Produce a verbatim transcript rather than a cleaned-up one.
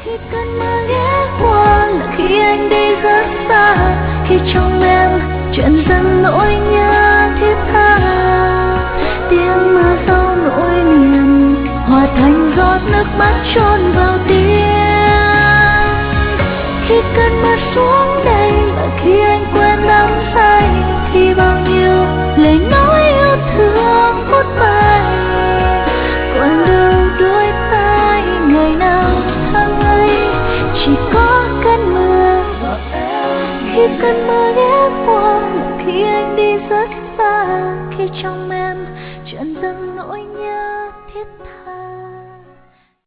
Khi cơn mưa ghé qua là khi anh đi rất xa, khi trong em chuyện dần nỗi nhớ thiết tha. Tiếng mưa sau nỗi niềm hòa thành giọt nước mắt trôi vào tiếng. Khi cơn mưa xuống đây là khi anh quên đắm say, khi bao nhiêu lời nói yêu thương phút bay. Còn đâu đôi tay ngày nào tháng ấy chỉ có cơn mưa. Khi cơn mưa ghé qua là khi anh đi rất xa, khi trong em chuyện dần nỗi nhớ thiết tha.